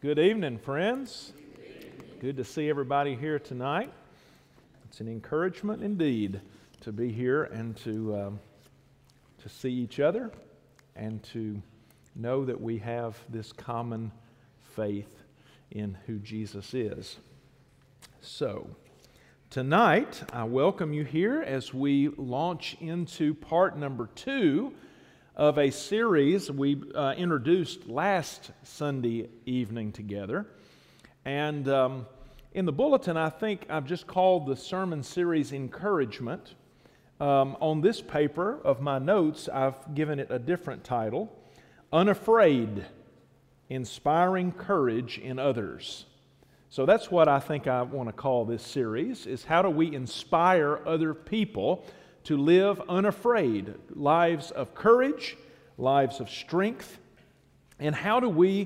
Good evening, friends. Good to see everybody here tonight. It's an encouragement indeed to be here and to see each other and to know that we have this common faith in who Jesus is. So, tonight I welcome you here as we launch into part number 2 of a series we introduced last Sunday evening together. And in the bulletin, I think I've just called the sermon series Encouragement. On this paper of my notes, I've given it a different title, Unafraid, Inspiring Courage in Others. So that's what I think I want to call this series, is how do we inspire other people to live unafraid, lives of courage, lives of strength, and how do we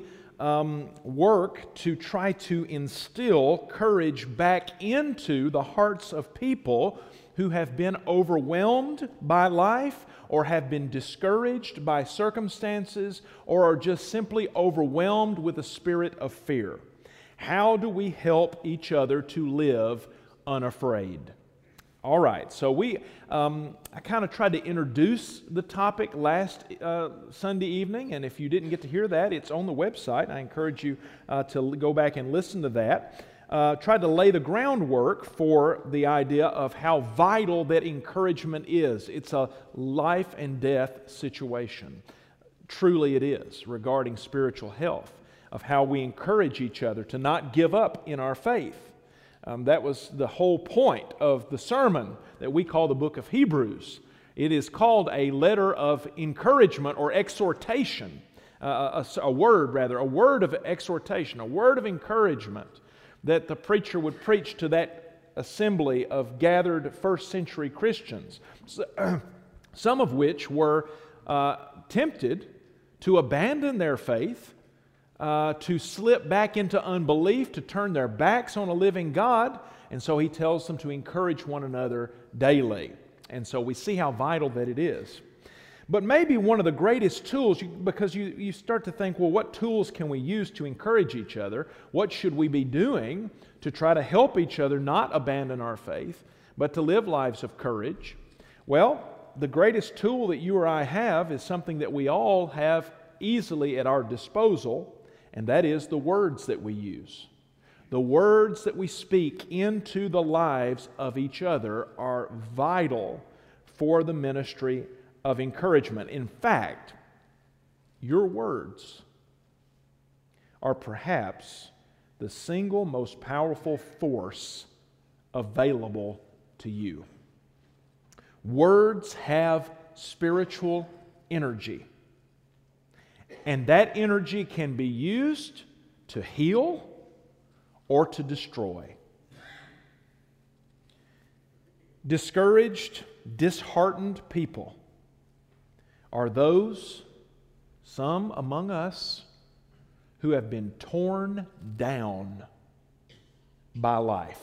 work to try to instill courage back into the hearts of people who have been overwhelmed by life or have been discouraged by circumstances or are just simply overwhelmed with a spirit of fear. How do we help each other to live unafraid? All right, so I kind of tried to introduce the topic last Sunday evening, and if you didn't get to hear that, it's on the website. I encourage you to go back and listen to that. Tried to lay the groundwork for the idea of how vital that encouragement is. It's a life and death situation. Truly it is, regarding spiritual health, of how we encourage each other to not give up in our faith. That was the whole point of the sermon that we call the book of Hebrews. It is called a letter of encouragement or exhortation, a word of exhortation, a word of encouragement that the preacher would preach to that assembly of gathered first century Christians, some of which were tempted to abandon their faith, to slip back into unbelief, to turn their backs on a living God. And so he tells them to encourage one another daily. And so we see how vital that it is. But maybe one of the greatest tools, because you start to think, well, what tools can we use to encourage each other? What should we be doing to try to help each other not abandon our faith, but to live lives of courage? Well, the greatest tool that you or I have is something that we all have easily at our disposal, and that is the words that we use. The words that we speak into the lives of each other are vital for the ministry of encouragement. In fact, your words are perhaps the single most powerful force available to you. Words have spiritual energy. And that energy can be used to heal or to destroy. Discouraged, disheartened people are those, some among us, who have been torn down by life.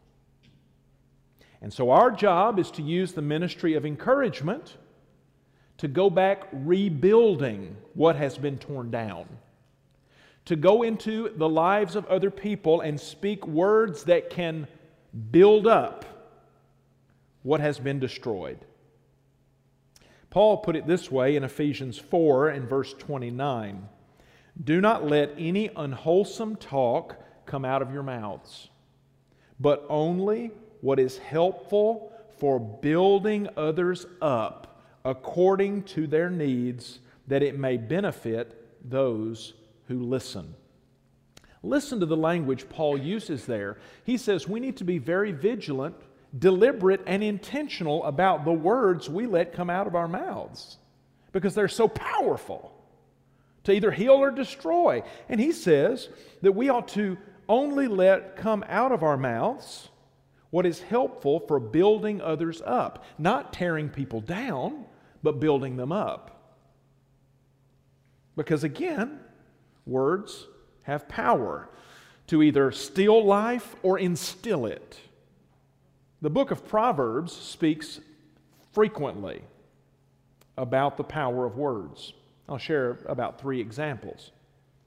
And so our job is to use the ministry of encouragement to go back rebuilding what has been torn down, to go into the lives of other people and speak words that can build up what has been destroyed. Paul put it this way in Ephesians 4 and verse 29, "Do not let any unwholesome talk come out of your mouths, but only what is helpful for building others up according to their needs, that it may benefit those who listen." Listen to the language Paul uses there. He says we need to be very vigilant, deliberate, and intentional about the words we let come out of our mouths, because they're so powerful to either heal or destroy. And he says that we ought to only let come out of our mouths what is helpful for building others up, not tearing people down, but building them up. Because again, words have power to either steal life or instill it. The book of Proverbs speaks frequently about the power of words. I'll share about 3 examples.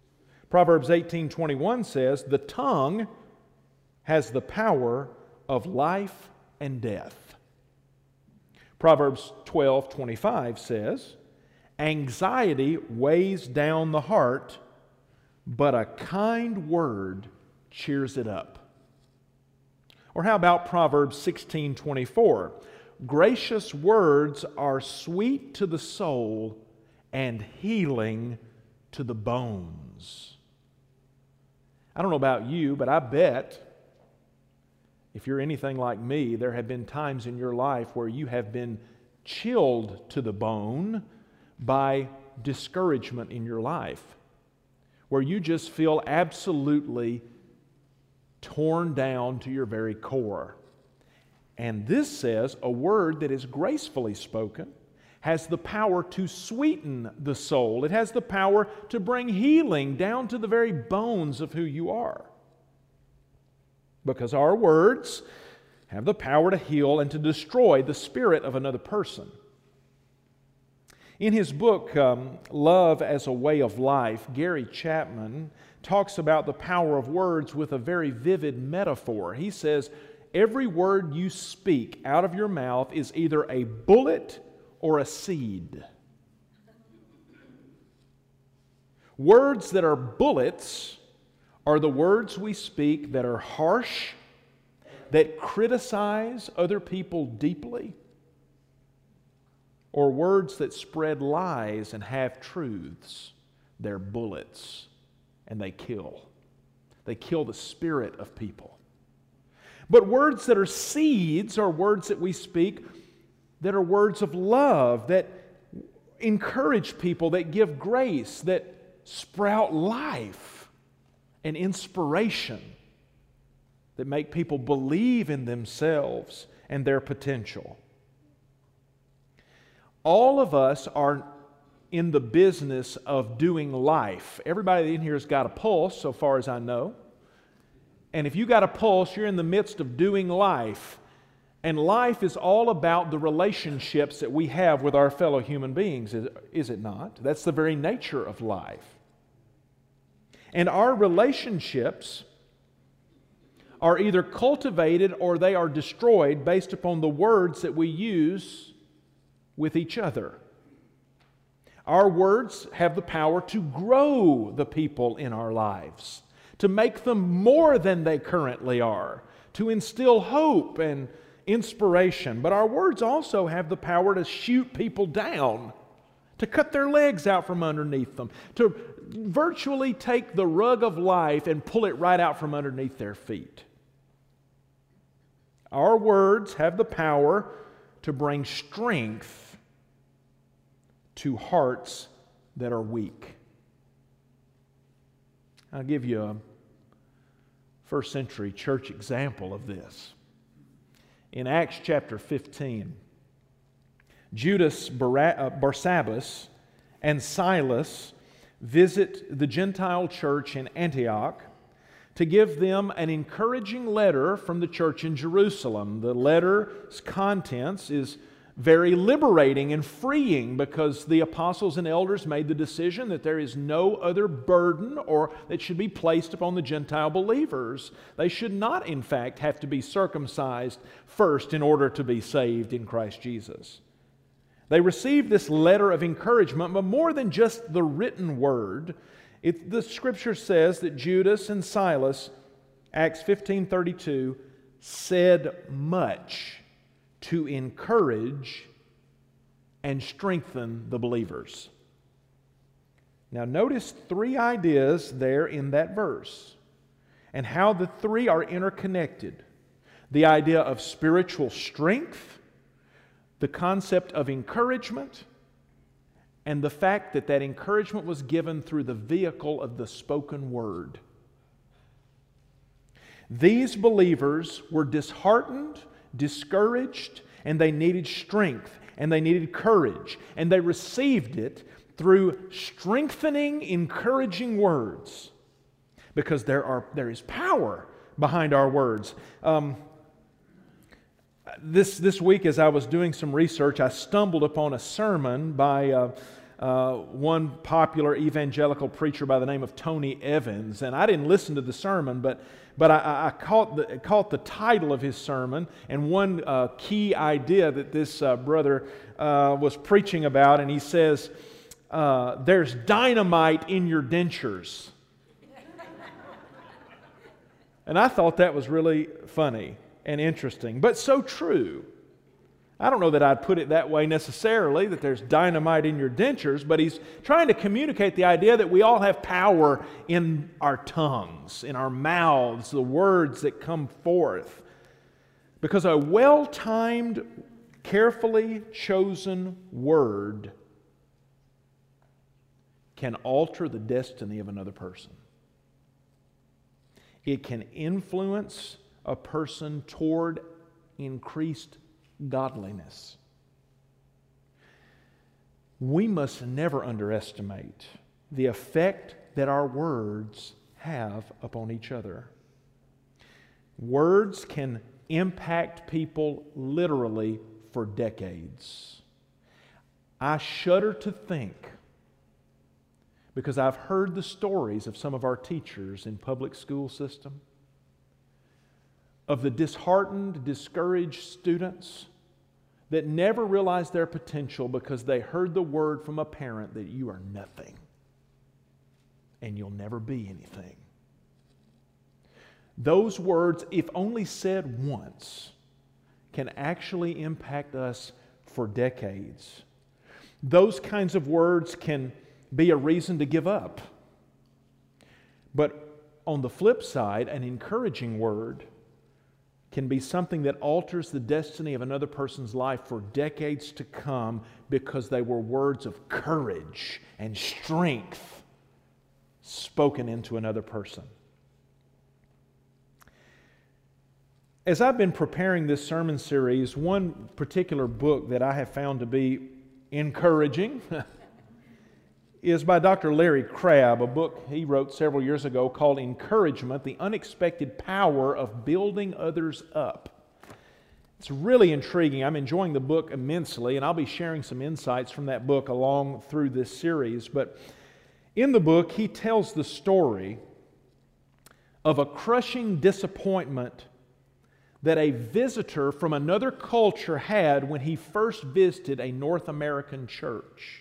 Proverbs 18:21 says, "The tongue has the power of life and death." Proverbs 12:25 says, "Anxiety weighs down the heart, but a kind word cheers it up." Or how about Proverbs 16:24? "Gracious words are sweet to the soul and healing to the bones." I don't know about you, but I bet if you're anything like me, there have been times in your life where you have been chilled to the bone by discouragement in your life, where you just feel absolutely torn down to your very core. And this says a word that is gracefully spoken has the power to sweeten the soul. It has the power to bring healing down to the very bones of who you are. Because our words have the power to heal and to destroy the spirit of another person. In his book, Love as a Way of Life, Gary Chapman talks about the power of words with a very vivid metaphor. He says, every word you speak out of your mouth is either a bullet or a seed. Words that are bullets are the words we speak that are harsh, that criticize other people deeply, or words that spread lies and half-truths. They're bullets, and they kill. They kill the spirit of people. But words that are seeds are words that we speak that are words of love, that encourage people, that give grace, that sprout life and inspiration, that make people believe in themselves and their potential. All of us are in the business of doing life. Everybody in here has got a pulse, so far as I know. And if you got a pulse, you're in the midst of doing life. And life is all about the relationships that we have with our fellow human beings, is it not? That's the very nature of life. And our relationships are either cultivated or they are destroyed based upon the words that we use with each other. Our words have the power to grow the people in our lives, to make them more than they currently are, to instill hope and inspiration. But our words also have the power to shoot people down, to cut their legs out from underneath them, to virtually take the rug of life and pull it right out from underneath their feet. Our words have the power to bring strength to hearts that are weak. I'll give you a first century church example of this. In Acts chapter 15, Judas Barsabbas and Silas visit the Gentile church in Antioch to give them an encouraging letter from the church in Jerusalem. The letter's contents is very liberating and freeing because the apostles and elders made the decision that there is no other burden or that should be placed upon the Gentile believers. They should not, in fact, have to be circumcised first in order to be saved in Christ Jesus. They received this letter of encouragement, but more than just the written word, the Scripture says that Judas and Silas, Acts 15:32, said much to encourage and strengthen the believers. Now notice three ideas there in that verse and how the three are interconnected. The idea of spiritual strength, the concept of encouragement, and the fact that that encouragement was given through the vehicle of the spoken word. These believers were disheartened, discouraged, and they needed strength, and they needed courage, and they received it through strengthening, encouraging words, because there is power behind our words. This week, as I was doing some research, I stumbled upon a sermon by one popular evangelical preacher by the name of Tony Evans. And I didn't listen to the sermon, but I caught the title of his sermon and one key idea that this brother was preaching about. And he says, there's dynamite in your dentures. And I thought that was really funny and interesting, but so true. I don't know that I'd put it that way necessarily, that there's dynamite in your dentures, but he's trying to communicate the idea that we all have power in our tongues, in our mouths, the words that come forth. Because a well-timed, carefully chosen word can alter the destiny of another person. It can influence a person toward increased godliness. We must never underestimate the effect that our words have upon each other. Words can impact people literally for decades. I shudder to think, because I've heard the stories of some of our teachers in public school system, of the disheartened, discouraged students that never realized their potential because they heard the word from a parent that you are nothing and you'll never be anything. Those words, if only said once, can actually impact us for decades. Those kinds of words can be a reason to give up. But on the flip side, an encouraging word can be something that alters the destiny of another person's life for decades to come because they were words of courage and strength spoken into another person. As I've been preparing this sermon series, one particular book that I have found to be encouraging is by Dr. Larry Crabb, a book he wrote several years ago called Encouragement, the Unexpected Power of Building Others Up. It's really intriguing. I'm enjoying the book immensely, and I'll be sharing some insights from that book along through this series. But in the book, he tells the story of a crushing disappointment that a visitor from another culture had when he first visited a North American church.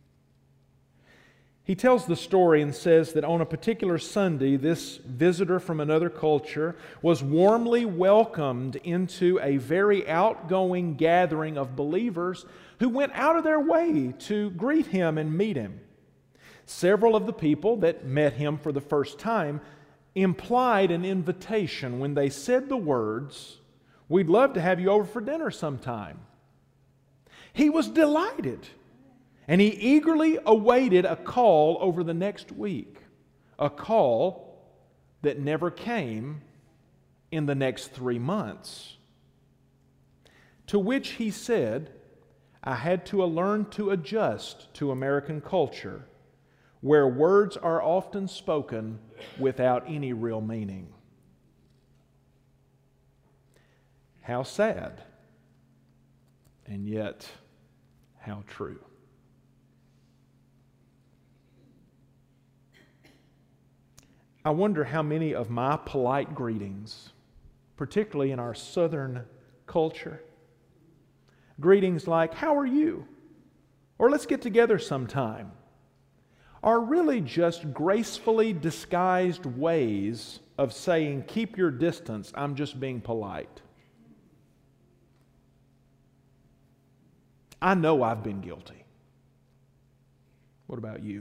He tells the story and says that on a particular Sunday, this visitor from another culture was warmly welcomed into a very outgoing gathering of believers who went out of their way to greet him and meet him. Several of the people that met him for the first time implied an invitation when they said the words, "We'd love to have you over for dinner sometime." He was delighted. And he eagerly awaited a call over the next week, a call that never came in the next 3 months. To which he said, "I had to learn to adjust to American culture, where words are often spoken without any real meaning." How sad, and yet how true. I wonder how many of my polite greetings, particularly in our Southern culture, greetings like, "How are you?" or "Let's get together sometime," are really just gracefully disguised ways of saying, "Keep your distance, I'm just being polite." I know I've been guilty. What about you?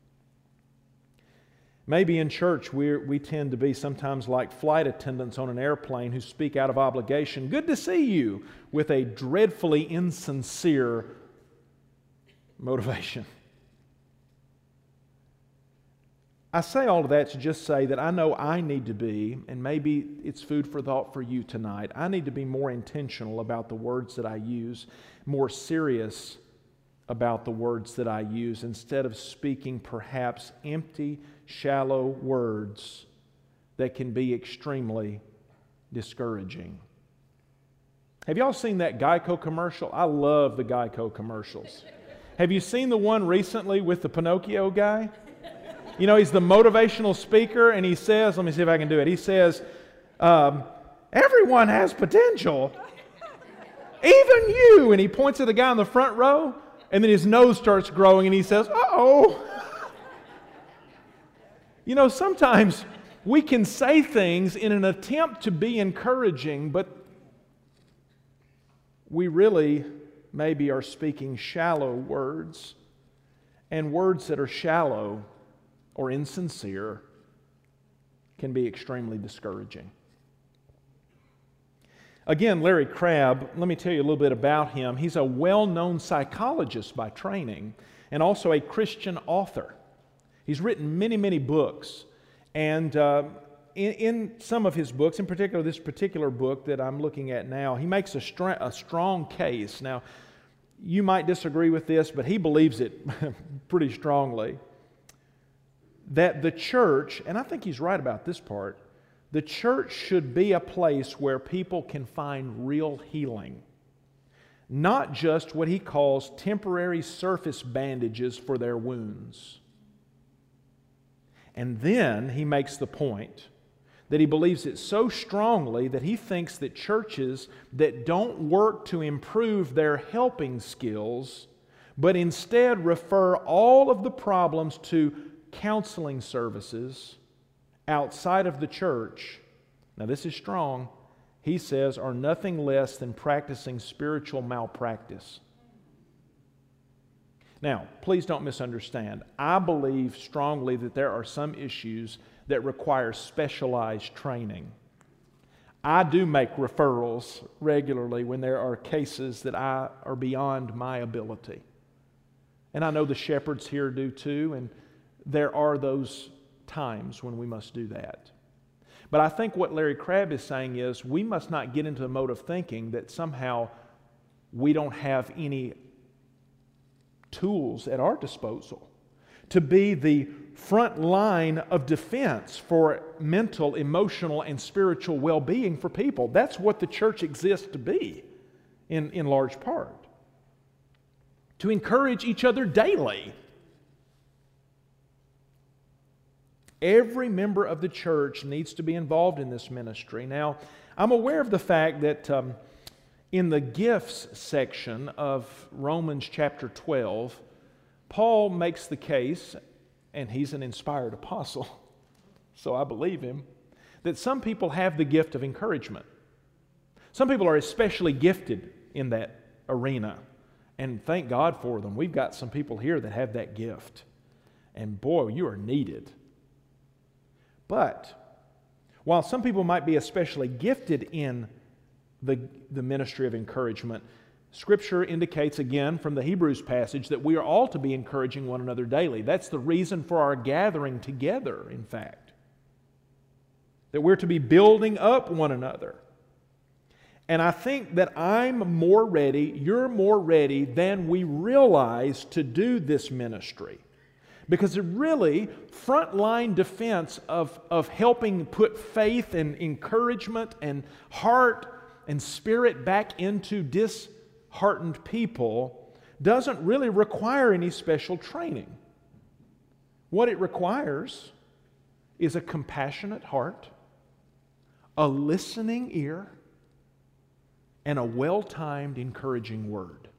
Maybe in church we tend to be sometimes like flight attendants on an airplane who speak out of obligation, "Good to see you," with a dreadfully insincere motivation. I say all of that to just say that I know I need to be, and maybe it's food for thought for you tonight, I need to be more intentional about the words that I use, more serious about the words that I use, instead of speaking perhaps empty, shallow words that can be extremely discouraging. Have y'all seen that Geico commercial? I love the Geico commercials. Have you seen the one recently with the Pinocchio guy? You know, he's the motivational speaker, and he says, let me see if I can do it. He says, everyone has potential, even you. And he points at the guy in the front row, and then his nose starts growing, and he says, uh-oh. You know, sometimes we can say things in an attempt to be encouraging, but we really maybe are speaking shallow words, and words that are shallow or insincere can be extremely discouraging. Again, Larry Crabb, let me tell you a little bit about him. He's a well-known psychologist by training and also a Christian author. He's written many, many books, and in some of his books, in particular this particular book that I'm looking at now, he makes a strong case. Now, you might disagree with this, but he believes it pretty strongly, that the church, and I think he's right about this part, the church should be a place where people can find real healing, not just what he calls temporary surface bandages for their wounds. And then he makes the point that he believes it so strongly that he thinks that churches that don't work to improve their helping skills, but instead refer all of the problems to counseling services outside of the church, now this is strong, he says, are nothing less than practicing spiritual malpractice. Now, please don't misunderstand. I believe strongly that there are some issues that require specialized training. I do make referrals regularly when there are cases that are beyond my ability. And I know the shepherds here do too, and there are those times when we must do that. But I think what Larry Crabb is saying is we must not get into the mode of thinking that somehow we don't have any tools at our disposal to be the front line of defense for mental, emotional, and spiritual well-being for people. That's what the church exists to be in large part. To encourage each other daily. Every member of the church needs to be involved in this ministry. Now, I'm aware of the fact that in the gifts section of Romans chapter 12, Paul makes the case, and he's an inspired apostle, so I believe him, that some people have the gift of encouragement. Some people are especially gifted in that arena, and thank God for them. We've got some people here that have that gift, and boy, you are needed. But while some people might be especially gifted in the ministry of encouragement, Scripture indicates again from the Hebrews passage that we are all to be encouraging one another daily. That's the reason for our gathering together, in fact. That we're to be building up one another. And I think that I'm more ready, you're more ready than we realize to do this ministry. Because it really, frontline defense of helping put faith and encouragement and heart and spirit back into disheartened people doesn't really require any special training. What it requires is a compassionate heart, a listening ear, and a well-timed, encouraging word.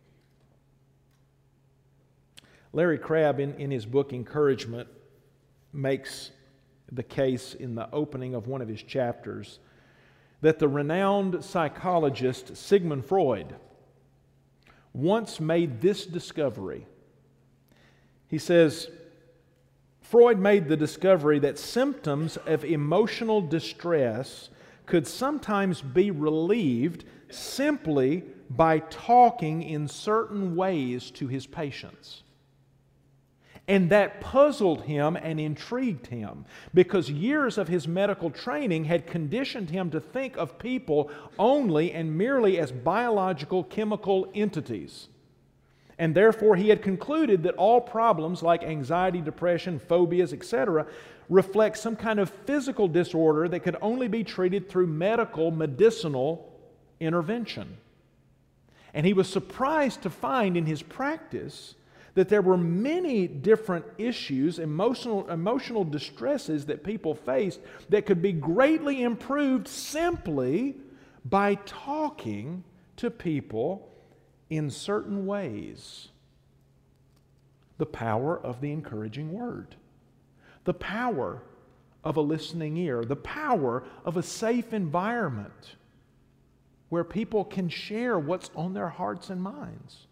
Larry Crabb, in his book Encouragement, makes the case in the opening of one of his chapters that the renowned psychologist Sigmund Freud once made this discovery. He says, Freud made the discovery that symptoms of emotional distress could sometimes be relieved simply by talking in certain ways to his patients. And that puzzled him and intrigued him because years of his medical training had conditioned him to think of people only and merely as biological, chemical entities. And therefore he had concluded that all problems like anxiety, depression, phobias, etc. reflect some kind of physical disorder that could only be treated through medicinal intervention. And he was surprised to find in his practice that there were many different issues, emotional distresses that people faced that could be greatly improved simply by talking to people in certain ways. The power of the encouraging word, the power of a listening ear, the power of a safe environment where people can share what's on their hearts and minds.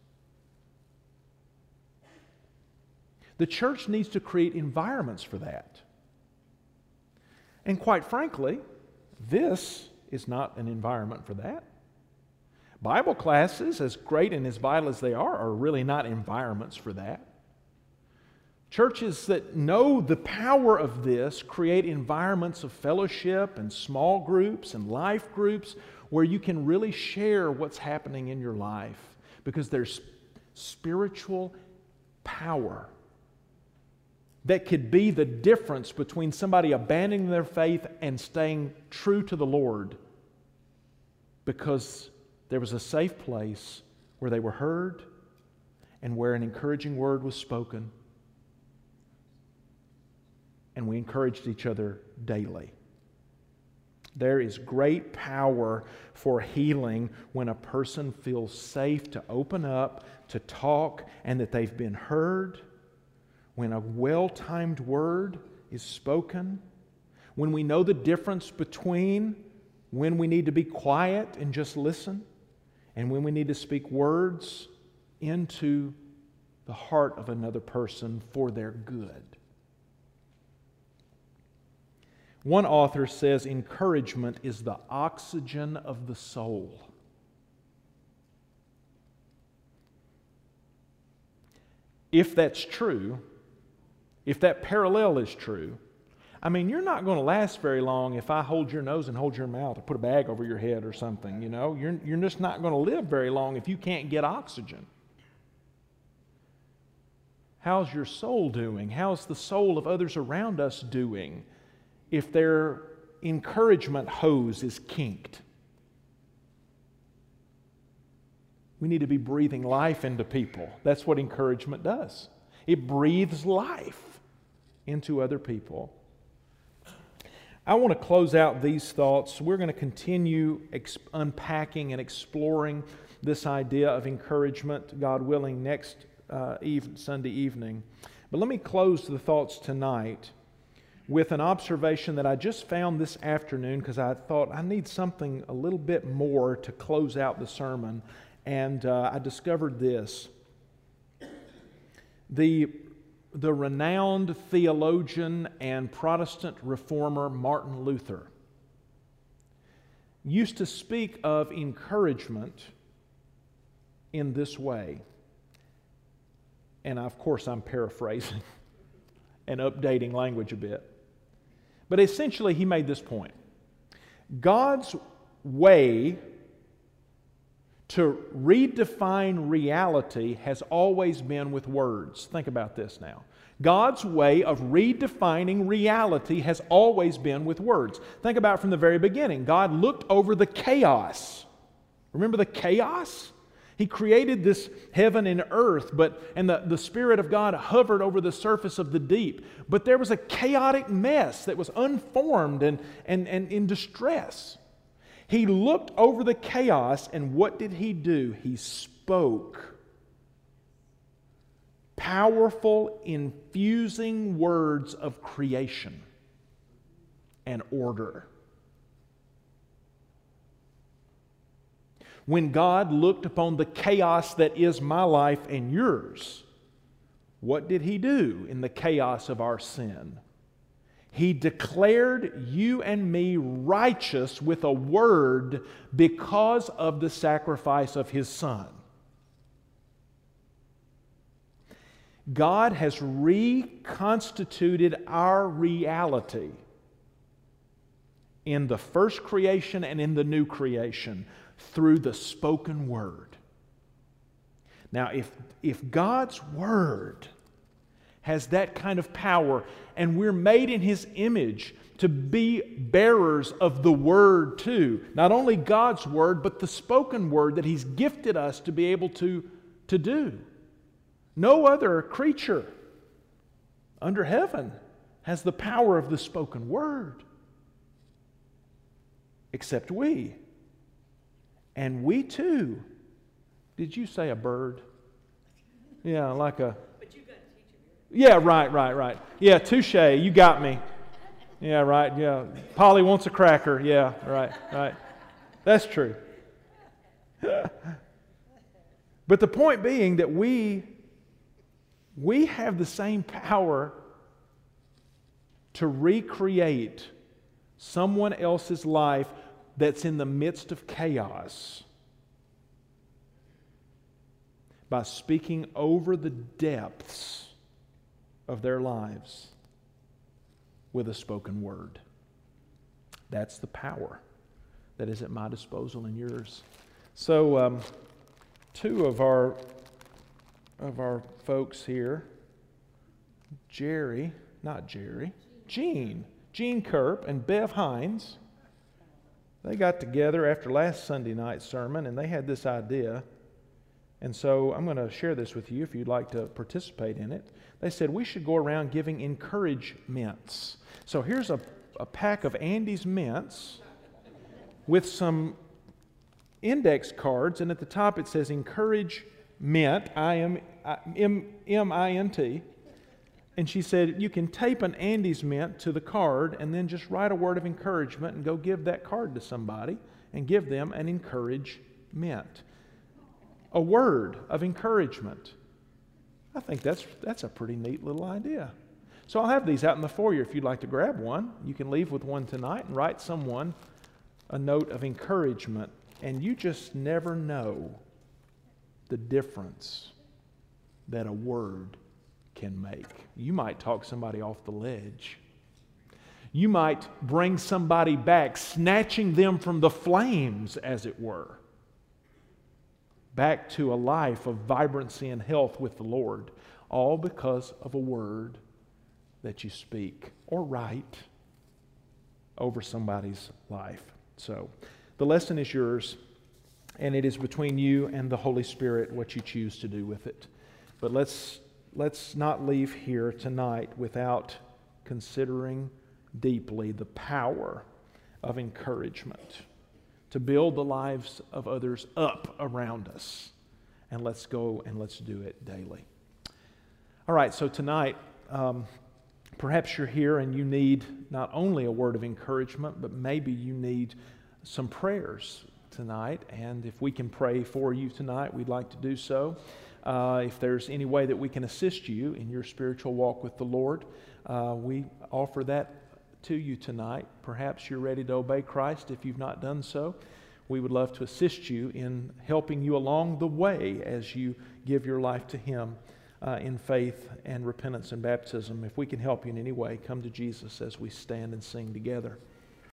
The church needs to create environments for that. And quite frankly, this is not an environment for that. Bible classes, as great and as vital as they are really not environments for that. Churches that know the power of this create environments of fellowship and small groups and life groups where you can really share what's happening in your life, because there's spiritual power that could be the difference between somebody abandoning their faith and staying true to the Lord, because there was a safe place where they were heard and where an encouraging word was spoken, and we encouraged each other daily. There is great power for healing when a person feels safe to open up, to talk, and that they've been heard. When a well-timed word is spoken, when we know the difference between when we need to be quiet and just listen, and when we need to speak words into the heart of another person for their good. One author says encouragement is the oxygen of the soul. If that's true, if that parallel is true, I mean, you're not going to last very long if I hold your nose and hold your mouth or put a bag over your head or something, you know. You're just not going to live very long if you can't get oxygen. How's your soul doing? How's the soul of others around us doing if their encouragement hose is kinked? We need to be breathing life into people. That's what encouragement does. It breathes life into other people. I want to close out these thoughts. We're going to continue unpacking and exploring this idea of encouragement, God willing, next Sunday evening. But let me close the thoughts tonight with an observation that I just found this afternoon, because I thought I need something a little bit more to close out the sermon. And I discovered this. The renowned theologian and Protestant reformer Martin Luther used to speak of encouragement in this way. And of course I'm paraphrasing and updating language a bit. But essentially he made this point. God's way to redefine reality has always been with words. Think about this now. God's way of redefining reality has always been with words. Think about it from the very beginning. God looked over the chaos. Remember the chaos? He created this heaven and earth, and the Spirit of God hovered over the surface of the deep. But there was a chaotic mess that was unformed and in distress. He looked over the chaos, and what did He do? He spoke powerful, infusing words of creation and order. When God looked upon the chaos that is my life and yours, what did He do in the chaos of our sin? He declared you and me righteous with a word because of the sacrifice of His Son. God has reconstituted our reality in the first creation and in the new creation through the spoken word. Now, if God's Word has that kind of power, and we're made in His image to be bearers of the Word too. Not only God's Word, but the spoken Word that He's gifted us to be able to do. No other creature under heaven has the power of the spoken Word except we. And we too. Did you say a bird? Yeah, like a... But you got to teach him. Yeah, right. Yeah, touche, you got me. Yeah, right, yeah. Polly wants a cracker. Yeah, right. That's true. But the point being that we have the same power to recreate someone else's life that's in the midst of chaos by speaking over the depths of their lives with a spoken word. That's the power that is at my disposal and yours. So, two of our folks here, Gene Kerp and Bev Hines, they got together after last Sunday night's sermon and they had this idea. And so I'm going to share this with you if you'd like to participate in it. They said we should go around giving encouragements. So here's a pack of Andy's mints with some index cards, and at the top it says encourage mint, M-I-N-T. And she said you can tape an Andy's mint to the card and then just write a word of encouragement and go give that card to somebody and give them an encouragement. A word of encouragement. I think that's a pretty neat little idea. So I'll have these out in the foyer if you'd like to grab one. You can leave with one tonight and write someone a note of encouragement. And you just never know the difference that a word can make. You might talk somebody off the ledge. You might bring somebody back, snatching them from the flames, as it were, back to a life of vibrancy and health with the Lord, all because of a word that you speak or write over somebody's life. So, the lesson is yours, and it is between you and the Holy Spirit what you choose to do with it. But let's not leave here tonight without considering deeply the power of encouragement to build the lives of others up around us. And let's go and let's do it daily. All right, so tonight, perhaps you're here and you need not only a word of encouragement, but maybe you need some prayers tonight. And if we can pray for you tonight, we'd like to do so. If there's any way that we can assist you in your spiritual walk with the Lord, we offer that to you tonight. Perhaps you're ready to obey Christ if you've not done so. We would love to assist you in helping you along the way as you give your life to Him in faith and repentance and baptism. If we can help you in any way, come to Jesus as we stand and sing together.